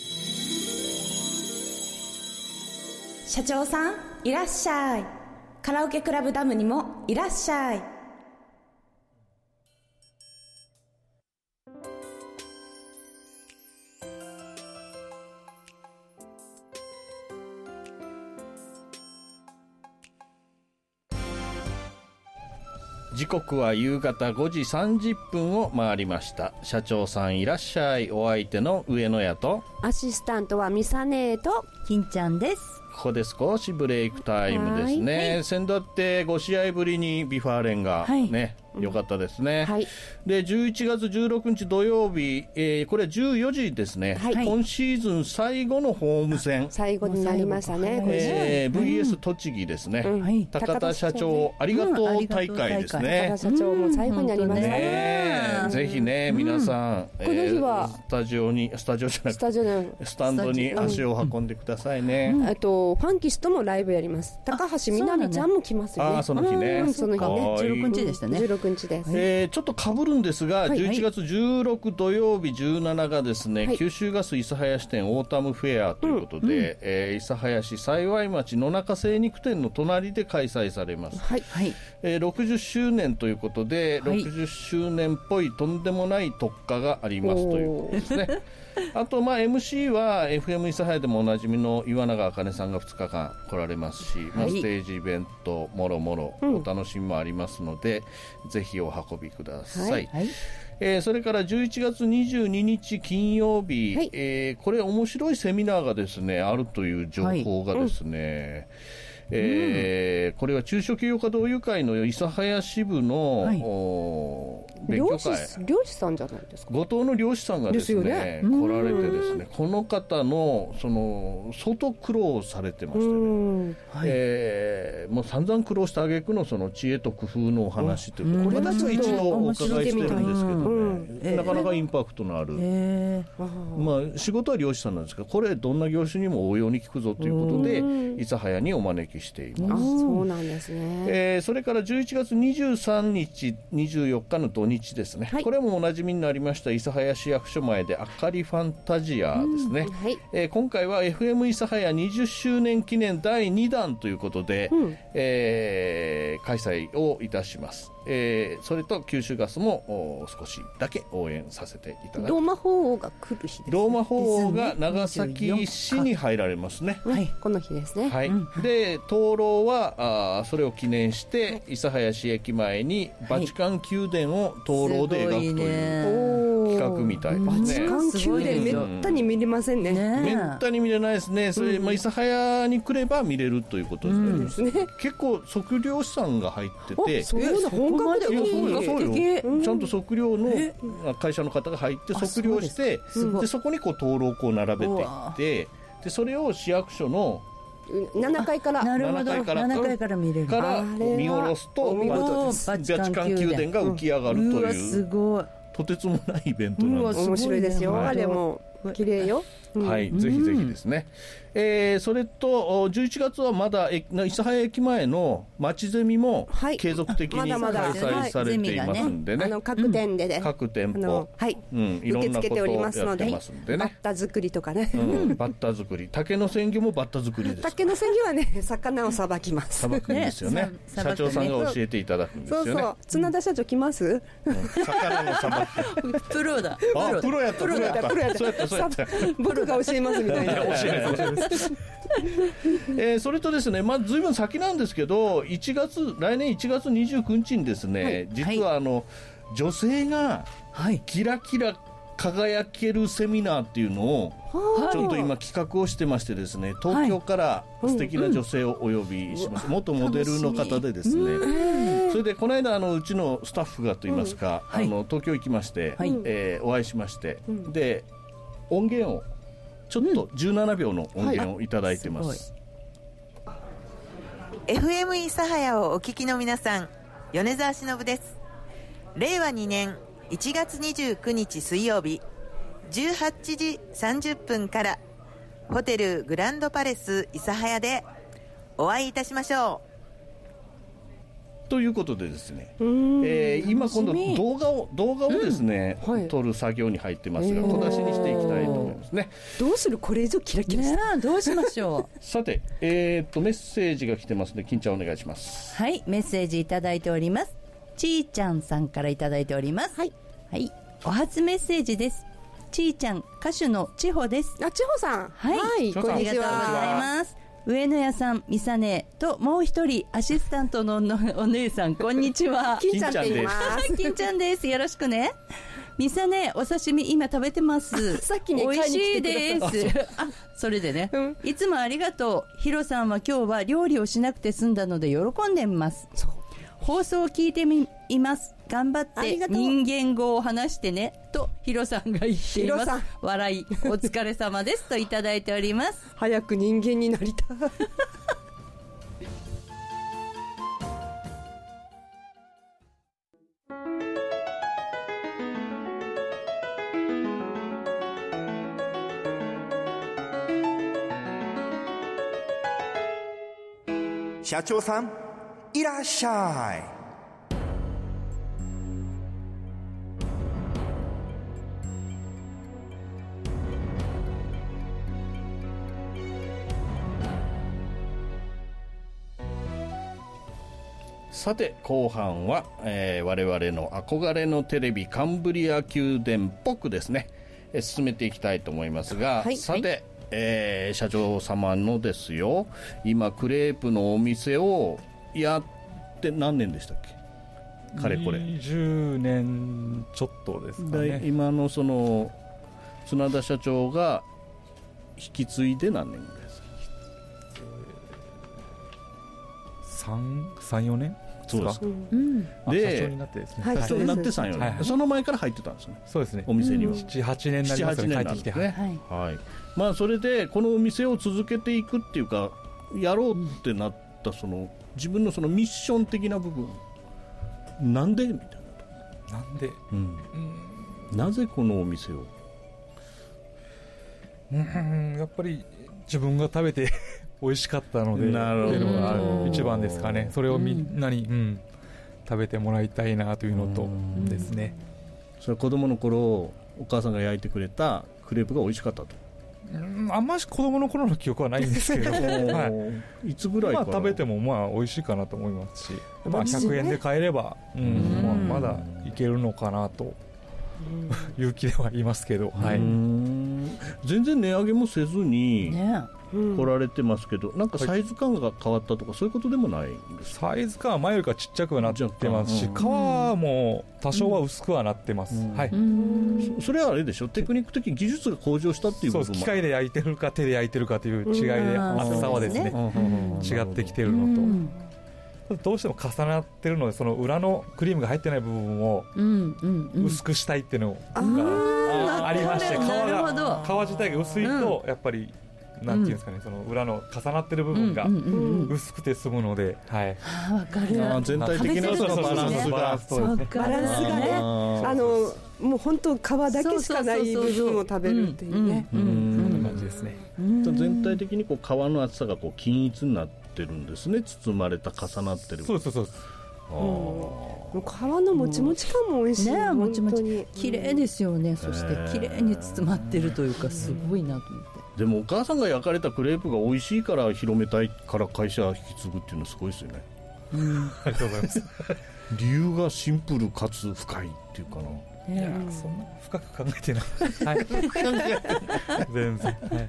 社長さんいらっしゃい。カラオケクラブダムにもいらっしゃい。 時刻は夕方ごじさんじゅっぷんを回りました。社長さんいらっしゃい。お相手の上野屋とアシスタントはミサネーと金ちゃんです。 ここで少しブレイクタイムですね、はい、先だってご試合ぶりにビファーレンがね、はい、よかったですね、はい、でじゅういちがつじゅうろくにち土曜日、えー、これじゅうよじですね、はい、今シーズン最後のホーム戦最後になりましたね、 えー、ブイエス 栃木ですね、うん、高田社長ありがとう大会ですね、 高田社長も最後になりましたね、 ねぜひね皆さん、うんこの日は、 えー、スタジオにスタジオじゃなくてスタジオのスタンドに足を運んでくださいね、 うん、あとファンキストもライブやります。高橋みなみちゃんも来ますよね。 あその日ね、 うん、その日ねじゅうろくにちでしたね。 じゅうろくくにちです、 えー、ちょっと被るんですが、はい、じゅういちがつじゅうろく土曜日じゅうしちがですね、はい、九州ガス諫早支店オータムフェアということで、うんうんえー、諫早市幸町野中精肉店の隣で開催されます、はいえー、ろくじゅっしゅうねんということで、はい、ろくじゅっしゅうねんっぽいとんでもない特価がありますということですねあと、まあ、エムシー は エフエム 諫早でもおなじみの岩永茜さんがふつかかん来られますし、はいまあ、ステージイベントもろもろお楽しみもありますので、うん、ぜひお運びください、はいはいえー、それからじゅういちがつにじゅうににち金曜日、はいえー、これ面白いセミナーがですねあるという情報がですね、はいうんえーうん、これは中小企業家同友会の諫早支部の、はい、勉強会漁師さんじゃないですか。 後藤の漁師さんがですね、ですよね来られてですねこの方のその相当苦労されてましてね、はいえー、もう散々苦労した挙句のその知恵と工夫のお話というか、私は一度お伺いしてるんですけどね、うんえー、なかなかインパクトのある、えーまあ、仕事は漁師さんなんですがこれどんな業種にも応用に効くぞということで諫早にお招きしています。あ、 そうなんですね、 えー、それからじゅういちがつにじゅうさんにちにじゅうよっかの土日ですね、はい、これもおなじみになりました諫早市役所前であかりファンタジアですね、うんはいえー、今回は エフエム 諫早にじゅっしゅうねん記念だいにだんということで、うんえー、開催をいたします。えー、それと九州ガスも少しだけ応援させていただく。 ローマ法王が来る日ですね。 ローマ法王が長崎市に入られますね。 はい、この日ですね。 はい、うん、で灯籠はあそれを記念して諫早市駅前にバチカン宮殿を灯籠で描くという企画みたいですね。 バチカン宮殿めったに見れませんね。 めったに見れないですね。それ、うんまあ、諫早に来れば見れるということですね。うん、結構測量士さんが入ってて、 そうだ本格的にそうよ、うん、ちゃんと測量の会社の方が入って測量して、そでそこにこう灯籠をこう並べていってでそれを市役所のななかいからなるほどななかいからななかいから見れるから見下ろすとバチカン宮殿が浮き上がるという、うん、うわすごいとてつもないイベントなんです。 面白いですよ、はい、あれも綺麗よ、 うん、はいぜひぜひですね、うんえー、それとじゅういちがつはまだ諫早駅前の町ゼミも継続的に開催されていますんでね、 あの各店でね、 うん、各店舗、 はいうん、いろんなことをやってますんでね、バッタ作りとかね、 うん、バッタ作り竹の鮮魚もバッタ作りです。 竹の鮮魚はね魚をさばきます。 さばくんですよね社長さんが教えていただくんですよね。そうそう綱田社長来ます、 うん、魚のさばきプロだあプロやったプロやったプロやったそうやったそうやった僕が教えますみたいな教えます教えますえー、それとですね、まあ、ずいぶん先なんですけどいちがつ来年いちがつにじゅうくにちにですね、はい、実はあの、はい、女性がキラキラ輝けるセミナーっていうのをちょっと今企画をしてましてですね、東京から素敵な女性をお呼びします、はいうんうん、元モデルの方でですね、それでこの間あのうちのスタッフがといいますか、うんはい、あの東京行きまして、はいえー、お会いしまして、うん、で音源をちょっとじゅうななびょうの音源をいただいてます、 うんはい、エフエム 諫早をお聞きの皆さん、米沢忍です。れいわにねんいちがつにじゅうくにち水曜日じゅうはちじさんじゅっぷんからホテルグランドパレス諫早でお会いいたしましょうということでですね、えー、今今度動画を動画をですね、うんはい、撮る作業に入ってますが、小出しにしていきたいと思いますね。 どうするこれ以上キラキラして、ね、 どうしましょうさて、えー、っとメッセージが来てますので金ちゃんお願いします。 はい、メッセージいただいております。ちーちゃんさんからいただいております。はい、はい、お初メッセージです。ちーちゃん歌手の千穂です。 あ、千穂さん、 はい、はい、こんにちは。ありがとうございます。上野屋さん、ミサネともう一人アシスタントのお姉さん、こんにちは。 金ちゃんって言います。 金ちゃんです。よろしくね。ミサネ、お刺身今食べてます。 さっきね、 美味しいです。あ、それでね、うん、いつもありがとう。ヒロさんは今日は料理をしなくて済んだので喜んでいます。そう。放送を聞いてみます頑張って人間語を話してねとヒロさんが言っています。笑いお疲れ様ですといただいております。 早く人間になりたい社長さんいらっしゃい。 さて後半は、えー、我々の憧れのテレビカンブリア宮殿っぽくですね、えー、進めていきたいと思いますが、はい、さて、はい、えー、社長様のですよ、今クレープのお店をやって何年でしたっけ、かれこれにじゅうねんちょっとですかね。 今のその綱田社長が引き継いで何年ぐらいですか。 さん、よねんそうです、 うん、で社長になってですね、 はい、社長になってさん、よねん、はいはい、その前から入ってたんですね。 そうですね、 お店にはなな、はちねんになりますね、帰ってきて、 ね、はいはい、まあ、それでこのお店を続けていくっていうかやろうってなったその自分のそのミッション的な部分、なんでみたいな、なんで、 うんうん、なぜこのお店を、 うん、やっぱり自分が食べて美味しかったので、なるほど、っていうのが一番ですかね。それをみんなに、うんうん、食べてもらいたいなというのとですね。 それ子供の頃お母さんが焼いてくれたクレープが美味しかったと。 うん、あんまり子供の頃の記憶はないんですけど、はい、 いつぐらいかな、 まあ、食べてもまあ美味しいかなと思いますし、まあ、ひゃくえんで買えれば、うん、まあ、まだいけるのかなという気ではいますけど、はい、 全然値上げもせずに来られてますけど、なんかサイズ感が変わったとかそういうことでもないんですか。 サイズ感は前よりかちっちゃくはなってますし、皮も多少は薄くはなってます、うん、はい、 そ, それはあれでしょ、テクニック的技術が向上したっていう部分も、 そう、機械で焼いてるか手で焼いてるかという違いで、厚さはですね、違ってきてるのと、どうしても重なってるので、その裏のクリームが入ってない部分を薄くしたいっていうのがありまして、皮が皮自体が薄いとやっぱりなんていうんですかね、その裏の重なってる部分が薄くて済むので、はい。 わかる。 全体的なバランスが、 バランスがね、あのもう本当皮だけしかない部分を食べるっていうね。 そんな感じですね。 全体的にこう皮の厚さがこう均一になってるんですね。包まれた重なってる。 そうそうそう。 うん、皮のもちもち感も美味しい、 ね、もちもち綺麗ですよね。そして綺麗に包まってるというか、すごいなと思って。 でもお母さんが焼かれたクレープが美味しいから広めたいから会社引き継ぐっていうのはすごいですよね。 うん、ありがとうございます。 理由がシンプルかつ深いっていうかな。 いや、そんな深く考えてない。はい、全然、はい、 へ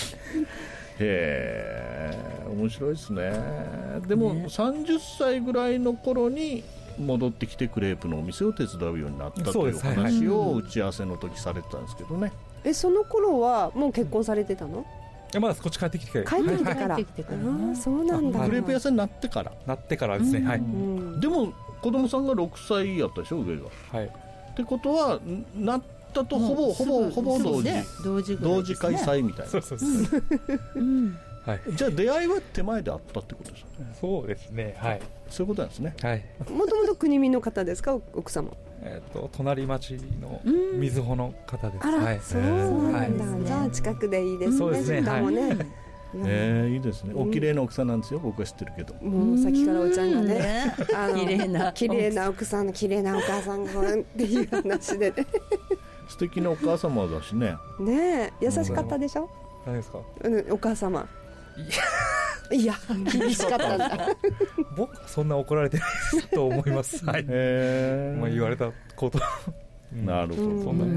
え、面白いですね。でも、ね、さんじゅっさいぐらいの頃に戻ってきてクレープのお店を手伝うようになったという話を打ち合わせの時されてたんですけどね。 え、その頃はもう結婚されてたの？ いや、まだこっち帰ってきて帰ってきてから、はい、あ、そうなんだ。 クレープ屋さんになってからなってからですね、はい。 でも子供さんがろくさいやったでしょ、上が。 はい。 ってことはなったとほぼほぼほぼ同時同時同時開催みたいな。 そうそうそう。うん。はい。 じゃあ出会いは手前であったってことですよね。 そうですね、はい。 そういうことなんですね。 はい。 もともと国見の方ですか、奥様。 えっと隣町の瑞穂の方です。 あら、はい、そうなんだ、ね。じゃあ近くでいいですね。 そうですね。 しかもね。はい、 えー、いいですね。お綺麗な奥さんなんですよ。僕は知ってるけど。 もうさっきからおちゃんがね、 あの綺麗な綺麗な奥さんの綺麗なお母さんがっていう話でね。 素敵なお母様だしね。 ねえ、優しかったでしょ。 何ですか。 うん、お母様。いや、厳しかったんだ。 僕はそんな怒られてないと思います。はい。えー、まあ言われたこと。 なるほど。そんな、うん、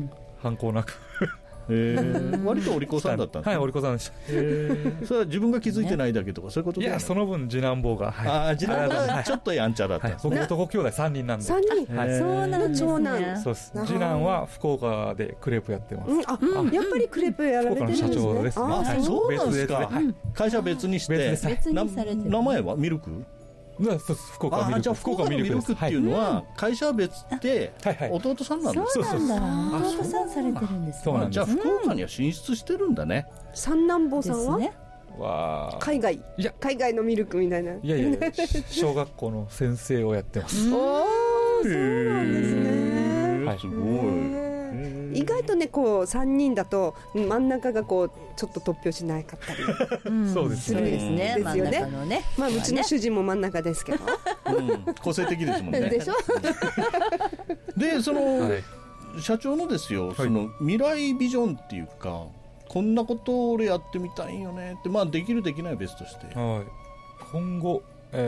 反抗なく。 えー、割とお利口さんだったんですか。 はい、お利口さんでした。 えー、それは自分が気づいてないだけとか、そういうことではない。 いや、その分次男坊が、はい、 あ、次男坊がちょっとやんちゃだった。はい、 僕男兄弟さんにんなんで。 さんにん、 はい、そうなんですね。 そうです。次男は福岡でクレープやってます。 うん、あ、うん、やっぱりクレープやられてるんですね。 福岡の社長ですね。 あ、 はい、そうなんですか。はい、会社別にして、 別にされてる。 名前はミルク？ 福岡ミルク。 じゃあ福岡ミルクっていうのは会社は別で弟さんなんですか。そうなんだ。弟さんされてるんですね。 じゃあ福岡には進出してるんだね。 三男坊さんはは海外、いや海外のミルクみたいな。 いやいや小学校の先生をやってます。 おー、そうなんですね。 はい、すごい。 意外とね、こうさんにんだと真ん中がこうちょっと突拍子ないかったりそうですね。 ですね。ですよね。まあうちの主人も真ん中ですけど、 個性的ですもんね。 でしょ。 で、その社長のですよ、その未来ビジョンっていうか、こんなことを俺やってみたいよねって、まあできるできないは別として、 はい、今後えーっ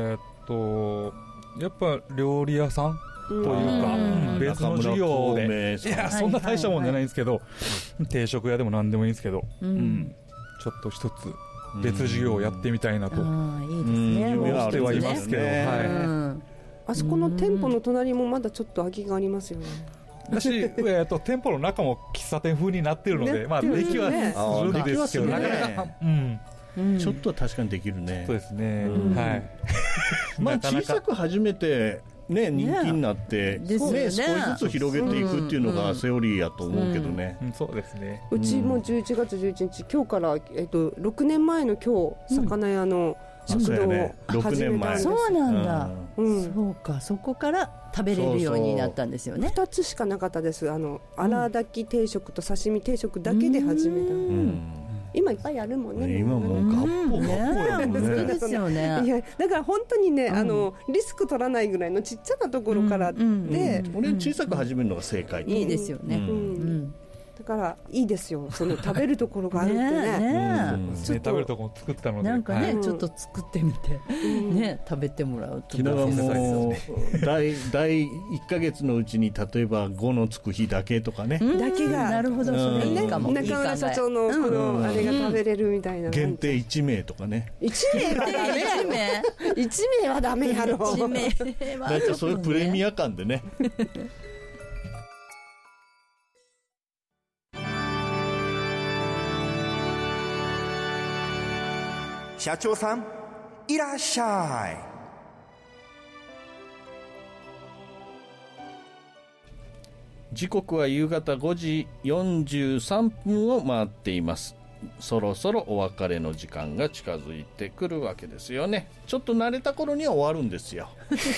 とやっぱ料理屋さんというか、うん、別の授業で、いやそんな大したもんじゃないんですけど、はいはいはい、定食屋でも何でもいいんですけど、うんうん、ちょっと一つ別授業をやってみたいなと、うん、いいですね、夢はしてはいますけど、ね、はい、うん、 あそこの店舗の隣もまだちょっと空きがありますよね。 だし、えー、と店舗の中も喫茶店風になっているので、まあ、できはするんですけど、なかなか、 うんうん、ちょっとは確かにできるね。 そうですね、うん、はいまあ小さく初めてね、人気になって、ねね、少しずつ広げていくっていうのがセオリーやと思うけどね、 うんうん、そうですね。 うちもじゅういちがつじゅういちにち、今日から、えっと、ろくねんまえの今日、魚屋の食堂を始めたんです。 そうなんだ、うん、そうか、そこから食べれるようになったんですよね。 ふたつしかなかったです。あの荒炊き定食と刺身定食だけで始めた、うん、今いっぱいあるもんね。 ね、今もうガッポガッポやもんね。 好きですよね。いやだから本当にね、うん、あのリスク取らないぐらいのちっちゃなところからで、うんうんうん、俺小さく始めるのが正解、うん、 いいですよね、うんうん、 だからいいですよ、その食べるところがあるってね。ねね、 うん、食べるところ作ったので、 なんかね、はい、ちょっと作ってみて、うん、ね、食べてもらうと。昨日はもう第第いっかげつのうちに例えばごのつく日だけとかね、 だけが、 なるほど、それいいかも。 中村社長のこのあれが食べれるみたいな、 限定いちめいとかね。 いちめいはダメいちめいはダメやろ。いちめいはなんかそういうプレミア感でね社長さんいらっしゃい。 時刻は夕方ごじよんじゅうさんぷんを回っています。そろそろお別れの時間が近づいてくるわけですよね。ちょっと慣れた頃には終わるんですよ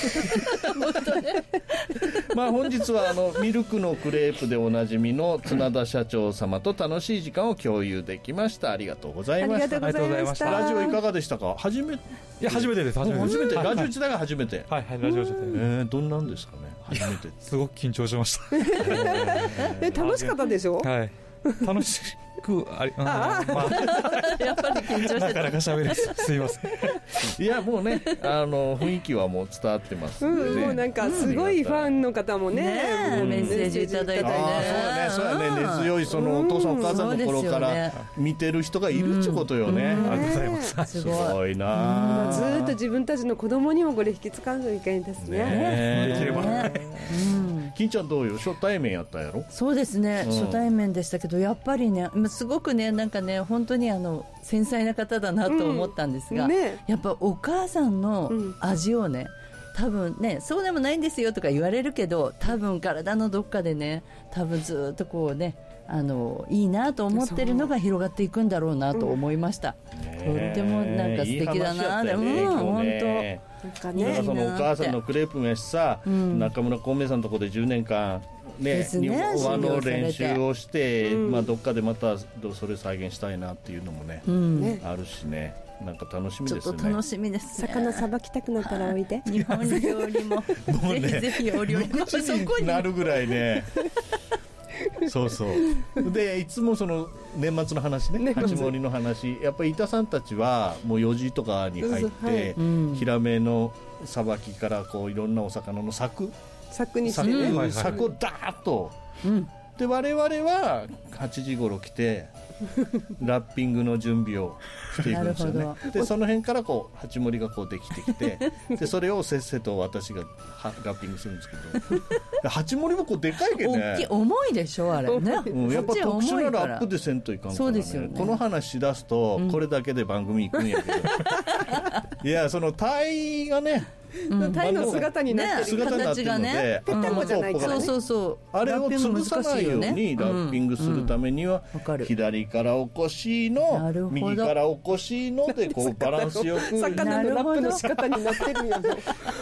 まあ本日はあのミルクのクレープでおなじみの綱田社長様と楽しい時間を共有できました。ありがとうございました。 ありがとうございました。 ラジオいかがでしたか？初めて。 いや初めてです。初めて初めて、ラジオ時代が初めて。 はいはい、ラジオ時代、 えー、どんなんですかね、初めて。 すごく緊張しましたえ楽しかったでしょ？ はい、楽しくありあ、まあ、 やっぱり緊張してた。 なかなか喋れすいませんいやもうね、あの雰囲気はもう伝わってますんでね、 うん、もうなんかすごいファンの方もね、 ね、メッセージいただいてね。 あそうだね、そうやね、根強いそのお父さんお母さんの頃から見てる人がいるってことよね、うん、 ありがとうございます。 すごいな、 ずっと自分たちの子供にもこれ引き継がんといけないですね。 ねできればね、うん金ちゃんどうよ、初対面やったやろ？ そうですね、うん、初対面でしたけど、やっぱりね、すごくね、なんかね、本当にあの繊細な方だなと思ったんですが、うんね、やっぱお母さんの味をね、うん、多分ね、そうでもないんですよとか言われるけど、多分体のどっかでね、多分ずっとこうね、あのいいなと思ってるのが広がっていくんだろうなと思いました、うん、とってもなんか素敵だな、 いい話だったよね、 うん、本当なんかね、だからそのお母さんのクレープもやしさ、うん、中村孔明さんのところでじゅうねんかんね、ね、和の練習をして、うん、まあ、どっかでまたそれ再現したいなっていうのも ね,、うん、ねあるしね、なんか楽しみですね。 ちょっと楽しみですね。 魚さばきたくなったらおいで。 日本料理ももう、ね、ぜひぜひお料理もそこになるぐらいねそうそうで、いつもその年末の話ね、八盛りの話、やっぱり板さんたちはもうよじとかに入って、はいうん、ヒラメのさばきからこういろんなお魚の柵柵にしてね、 うん、柵をダーッと、うん、で我々ははちじ頃来てラッピングの準備をしていくんですよね。でその辺からこう八盛りがこうできてきてでそれをせっせと私がラッピングするんですけど八盛りもこうでかいけどね、 大きい重いでしょあれね、 うん、やっぱ特殊なラップでせんといかんからね。ね、この話しだすとこれだけで番組行くんやけど、うん、いやそのタイがね、 うん、タイの姿になってる、 ね、形がね、 ぺったんこじゃないからね、 そうそうそう、 あれを潰さないようにラッピングするためには、うんうん、左からおこしの右からおこしのでこうバランスよく魚のラップの仕方になってるよねこ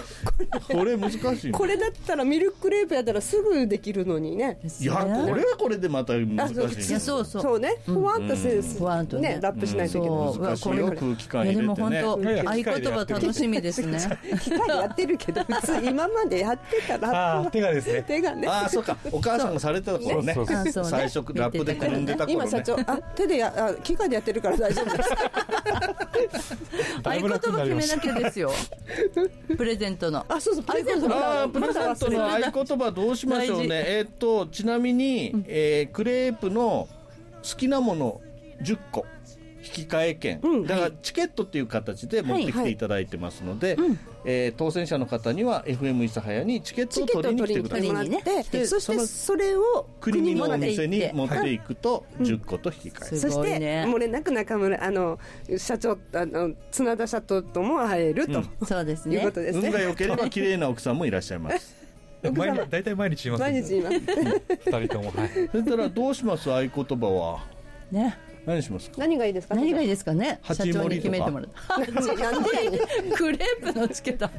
これ難しい。 これだったらミルククレープやったらすぐできるのにね。 いや、これはこれでまた難しい、ね。 いや、そうそうそうね、ふわっとせず、うん、ね、ラップしないといけない。 うん、難しいよ、空気感入れてね。 でも本当合言葉楽しみですね。 機械やってるけど普通今までやってたラップは手がですね。 手がね。 ああ、そうか。お母さんがされてた頃ね。最初ラップでくるんでた頃ね。 今社長、あ、手でや、あ、機械でやってるから大丈夫です。 合言葉決めなきゃですよ。プレゼントの。 あ、そうそう、プレゼントの。 あ、プレゼントの合言葉どうしましょうね。えー、っとちなみに、うん、えー、クレープの好きなものじゅっこ引き換え券、うん、だからチケットっていう形で持ってきていただいてますので、はいはい、えー、当選者の方には エフエム 諫早にチケットを取りに来てください。 ね、でそしてそれを国のお店に持っていくとじゅっこと引き換え、 うん、そしてもれなく中村あの社長あの綱田社長とも会えると、 うん、そうですね、 いうことですね。 運が良ければ綺麗な奥さんもいらっしゃいます。 毎日大体毎日言います。 毎日言います。 二人とも。はい。 それからどうします？合言葉は。 ね。 何しますか？ 何がいいですか？ 何がいいですかね。 社長に決めてもらう。 なんでやねん。クレープのチケット。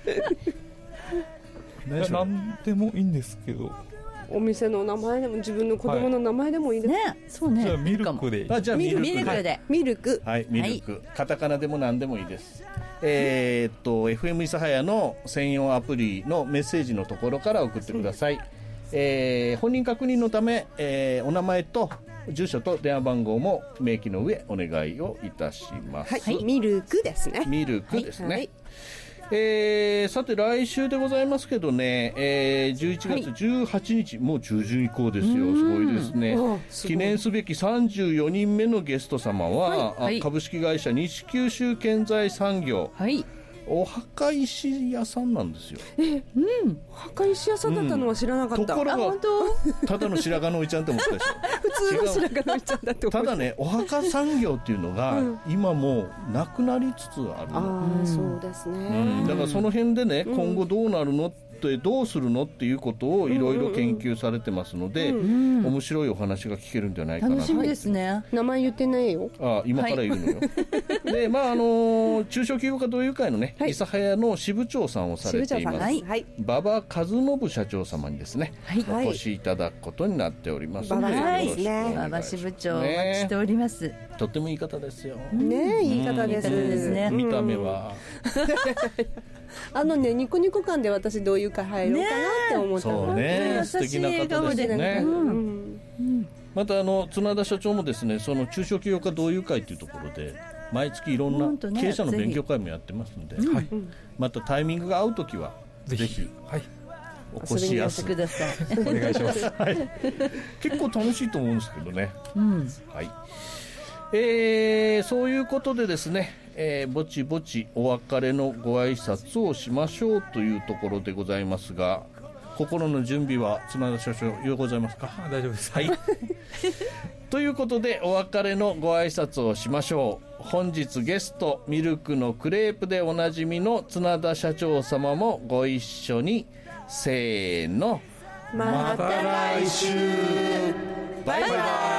何でもいいんですけど。 お店の名前でも自分の子供の名前でもいいですね。そうね。 じゃあミルクで。 あ、じゃあミルクで。 ミルク。 はい、ミルク。カタカナでも何でもいいです。えー、っと エフエム 諫早の専用アプリのメッセージのところから送ってください。えー、本人確認のため、えー、お名前と住所と電話番号も明記の上お願いをいたします。 はい、ミルクですね。 ミルクですね。はいはい、えー、さて来週でございますけどね、えー、じゅういちがつじゅうはちにち、はい、もう中旬以降ですよ。すごいですね。記念すべきさんじゅうよにんめのゲスト様は、はいはい、株式会社西九州建材産業、はい、お墓石屋さんなんですよ。 え、うん、お墓石屋さんだったのは知らなかった、うん、 ところがただの白髪のおいちゃんって思ったでしょ。 普通の白髪のおいちゃんだって思った。 ただね、お墓産業っていうのが、うん、今もうなくなりつつあるの。 あ、そうですね、 うん、だからその辺でね、うん、今後どうなるのってどうするのっていうことをいろいろ研究されてますので、うんうん、面白いお話が聞けるんじゃないかな。 楽しみですね。 名前言ってないよ。 あ、今から言うのよ、はい、で、まああの中小企業家同友会のね、はい、諫早の支部長さんをされています、はい、馬場和信社長様にですね、はい、お越しいただくことになっておりますので、 はい、馬場支部長お待ちしております、ね、 とってもいい方ですよね。いい方です、うん、 ですね。 見た目は、 あのね、ニコニコ感で私どういう会入ろうかなって思ったの、 ね、そうね、素敵な方ですね、うんうん、またあの綱田社長もですね、その中小企業家同友会というところで毎月いろんな経営者の勉強会もやってますので、ね、はい、またタイミングが合うときはぜひ、はい、お越しやすください。 お願いします、はい、 結構楽しいと思うんですけどね、うん、はい、えー、そういうことでですね、えー、ぼちぼちお別れのご挨拶をしましょうというところでございますが、心の準備は綱田社長ようございますか？ 大丈夫です、 はい、ということでお別れのご挨拶をしましょう。本日ゲストミルクのクレープでおなじみの綱田社長様もご一緒に、せーの、 また来週、バイバイ。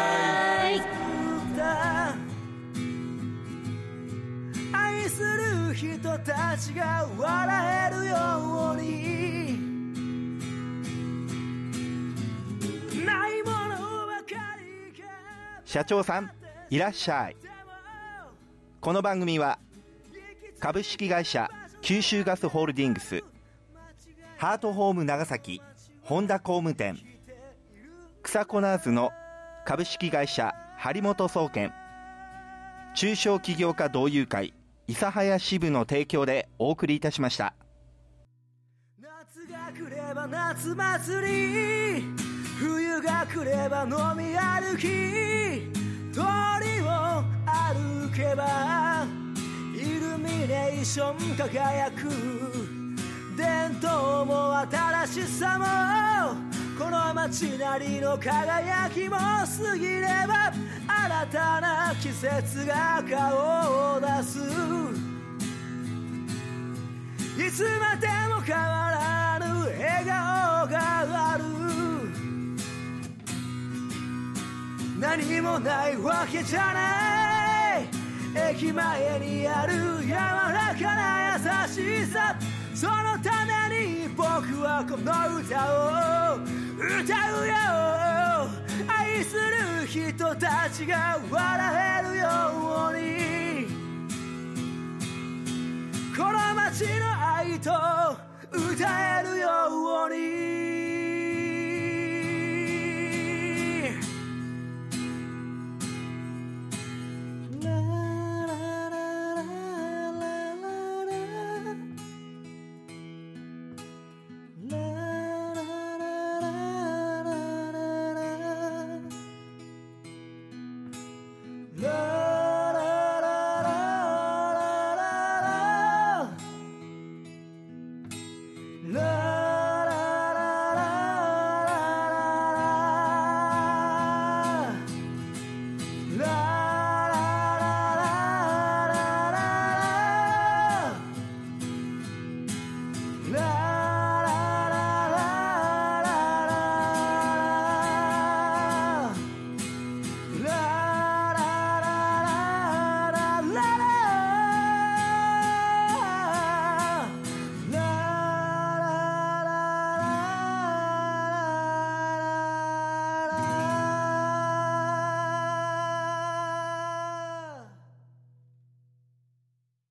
愛する人たちが笑えるように、ないものばかりが。 社長さんいらっしゃい。この番組は株式会社九州ガスホールディングス、ハートホーム長崎本田工務店、草コナーズの株式会社張本総研、中小企業家同友会諫早支部の提供でお送りいたしました。 夏が来れば夏祭り、冬が来れば飲み歩き、通りを歩けばイルミネーション輝く、伝統も新しさもこの街なりの輝きも過ぎれば新たな季節が顔を出す、いつまでも変わらぬ笑顔がある、何もないわけじゃない、駅前にある柔らかな優しさ、 そのために僕はこの歌を歌うよ。愛する人たちが笑えるように、この街の愛と歌えるように。Love